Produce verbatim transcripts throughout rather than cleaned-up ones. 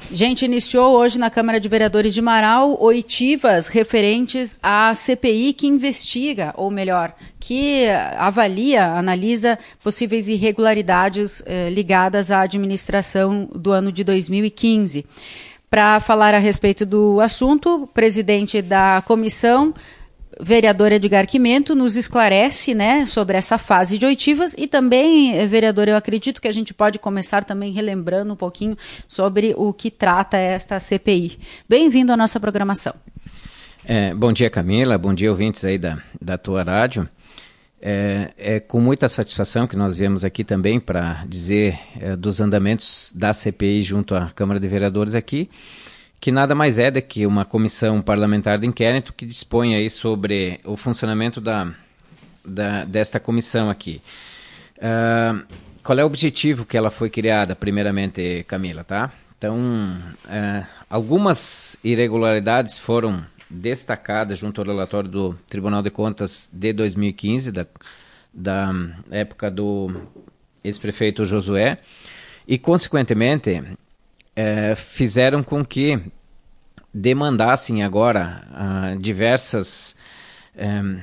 Gente, iniciou hoje na Câmara de Vereadores de Marau oitivas referentes à C P I que investiga, ou melhor, que avalia, analisa possíveis irregularidades eh, ligadas à administração do ano de dois mil e quinze. Para falar a respeito do assunto, o presidente da comissão, vereador Edgar Quimento, nos esclarece, né, sobre essa fase de oitivas e também, vereador, eu acredito que a gente pode começar também relembrando um pouquinho sobre o que trata esta C P I. Bem-vindo à nossa programação. É, bom dia, Camila, bom dia, ouvintes aí da, da tua rádio. É, é com muita satisfação que nós viemos aqui também para dizer é, dos andamentos da C P I junto à Câmara de Vereadores aqui, que nada mais é do que uma comissão parlamentar de inquérito que dispõe aí sobre o funcionamento da, da, desta comissão aqui. Uh, qual é o objetivo que ela foi criada, primeiramente, Camila, tá? Então, uh, algumas irregularidades foram destacadas junto ao relatório do Tribunal de Contas de dois mil e quinze, da, da época do ex-prefeito Josué, e, consequentemente, É, fizeram com que demandassem agora uh, diversas um,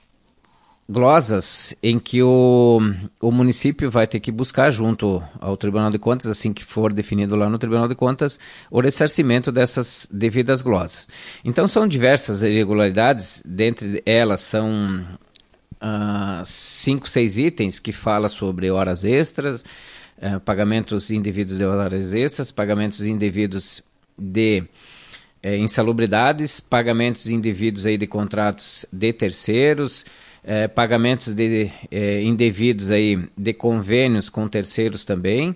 glosas em que o, o município vai ter que buscar junto ao Tribunal de Contas, assim que for definido lá no Tribunal de Contas, o ressarcimento dessas devidas glosas. Então são diversas irregularidades, dentre elas são uh, cinco, seis itens que falam sobre horas extras, Uh, pagamentos indevidos de horas extras, pagamentos indevidos de uh, insalubridades, pagamentos indevidos aí de contratos de terceiros, uh, pagamentos de, uh, indevidos aí de convênios com terceiros também,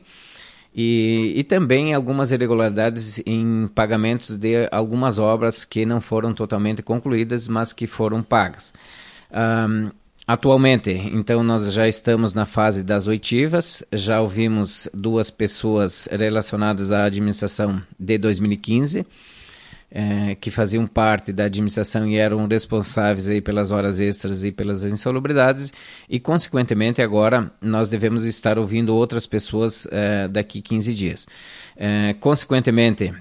e, e também algumas irregularidades em pagamentos de algumas obras que não foram totalmente concluídas, mas que foram pagas. Um, Atualmente, então, nós já estamos na fase das oitivas, já ouvimos duas pessoas relacionadas à administração de dois mil e quinze, eh, que faziam parte da administração e eram responsáveis aí pelas horas extras e pelas insalubridades, e, consequentemente, agora nós devemos estar ouvindo outras pessoas eh, daqui a quinze dias. Eh, consequentemente,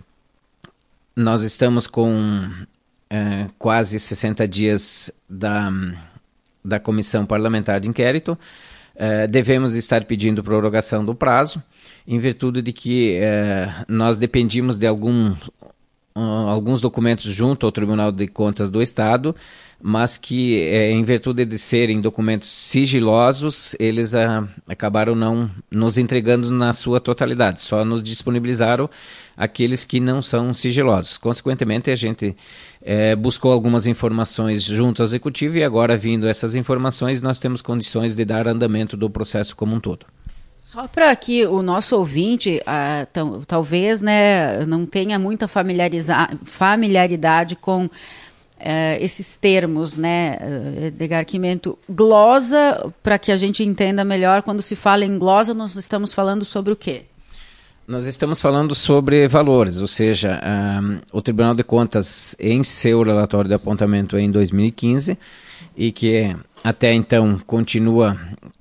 nós estamos com eh, quase sessenta dias da... da Comissão Parlamentar de Inquérito, eh, devemos estar pedindo prorrogação do prazo, em virtude de que eh, nós dependíamos de algum, uh, alguns documentos junto ao Tribunal de Contas do Estado, mas que, eh, em virtude de serem documentos sigilosos, eles uh, acabaram não nos entregando na sua totalidade, só nos disponibilizaram aqueles que não são sigilosos. Consequentemente, a gente eh, buscou algumas informações junto ao Executivo e agora, vindo essas informações, nós temos condições de dar andamento do processo como um todo. Só para que o nosso ouvinte, ah, t- talvez, né, não tenha muita familiaridade com eh, esses termos, né, Edgar Quimento, glosa, para que a gente entenda melhor, quando se fala em glosa, nós estamos falando sobre o quê? Nós estamos falando sobre valores, ou seja, um, o Tribunal de Contas, em seu relatório de apontamento em dois mil e quinze, e que até então continua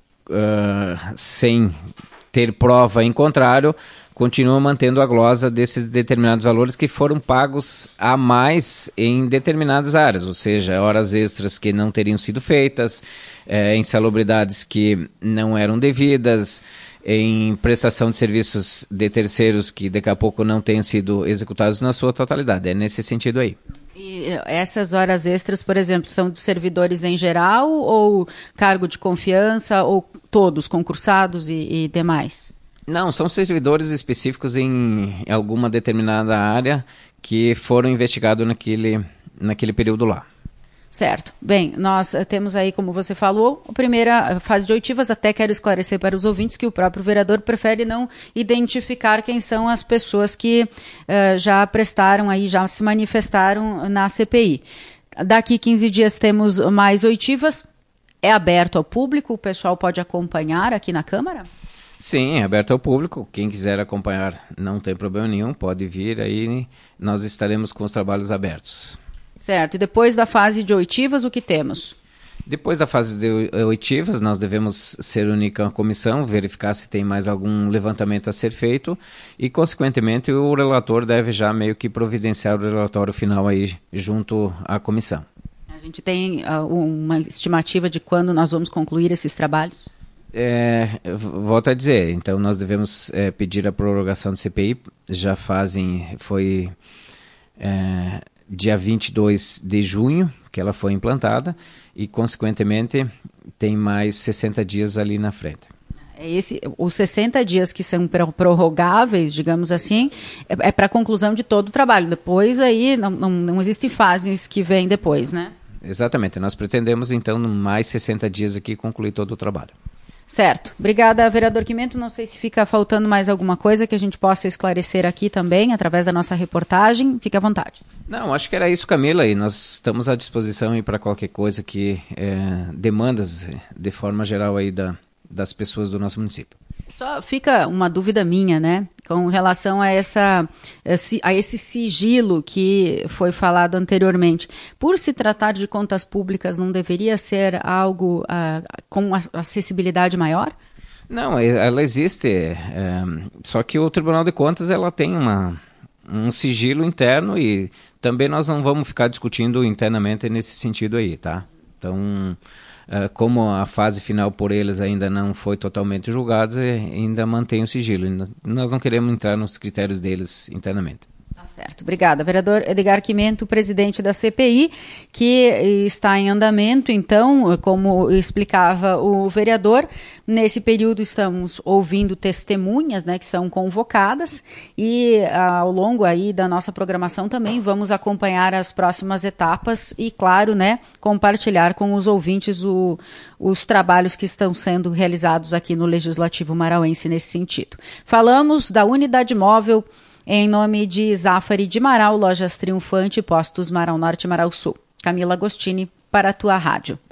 uh, sem ter prova em contrário, continua mantendo a glosa desses determinados valores que foram pagos a mais em determinadas áreas, ou seja, horas extras que não teriam sido feitas, eh, insalubridades que não eram devidas, em prestação de serviços de terceiros que daqui a pouco não tenham sido executados na sua totalidade. É nesse sentido aí. E essas horas extras, por exemplo, são dos servidores em geral ou cargo de confiança ou todos, concursados e, e demais? Não, são servidores específicos em alguma determinada área que foram investigados naquele, naquele período lá. Certo. Bem, nós temos aí, como você falou, a primeira fase de oitivas. Até quero esclarecer para os ouvintes que o próprio vereador prefere não identificar quem são as pessoas que uh, já prestaram aí, já se manifestaram na C P I. Daqui quinze dias temos mais oitivas. É aberto ao público? O pessoal pode acompanhar aqui na Câmara? Sim, é aberto ao público. Quem quiser acompanhar não tem problema nenhum, pode vir aí. Nós estaremos com os trabalhos abertos. Certo. E depois da fase de oitivas, o que temos? Depois da fase de oitivas, nós devemos ser única comissão, verificar se tem mais algum levantamento a ser feito e, consequentemente, o relator deve já meio que providenciar o relatório final aí junto à comissão. A gente tem uh, uma estimativa de quando nós vamos concluir esses trabalhos? É, volto a dizer, então nós devemos é, pedir a prorrogação do C P I, já fazem, foi é, dia vinte e dois de junho que ela foi implantada e, consequentemente, tem mais sessenta dias ali na frente. Esse, os sessenta dias que são prorrogáveis, digamos assim, é, é para a conclusão de todo o trabalho. Depois aí não, não, não existem fases que vêm depois, né? Exatamente, nós pretendemos então mais sessenta dias aqui concluir todo o trabalho. Certo. Obrigada, vereador Quimento. Não sei se fica faltando mais alguma coisa que a gente possa esclarecer aqui também, através da nossa reportagem. Fique à vontade. Não, acho que era isso, Camila, e nós estamos à disposição para qualquer coisa que é, demandas de forma geral aí da, das pessoas do nosso município. Só fica uma dúvida minha, né, com relação a, essa, a esse sigilo que foi falado anteriormente. Por se tratar de contas públicas, não deveria ser algo uh, com acessibilidade maior? Não, ela existe, é, só que o Tribunal de Contas ela tem uma, um sigilo interno e também nós não vamos ficar discutindo internamente nesse sentido aí, tá? Então... Uh, como a fase final por eles ainda não foi totalmente julgada, ainda mantém o sigilo. Nós não queremos entrar nos critérios deles internamente. Tá certo. Obrigada. Vereador Edgar Quimento, presidente da C P I, que está em andamento, então, como explicava o vereador, nesse período estamos ouvindo testemunhas, né, que são convocadas e ao longo aí da nossa programação também vamos acompanhar as próximas etapas e, claro, né, compartilhar com os ouvintes o, os trabalhos que estão sendo realizados aqui no Legislativo Marauense nesse sentido. Falamos da unidade móvel em nome de Zafari de Marau, Lojas Triunfante, Postos Marau Norte e Marau Sul. Camila Agostini, para a tua rádio.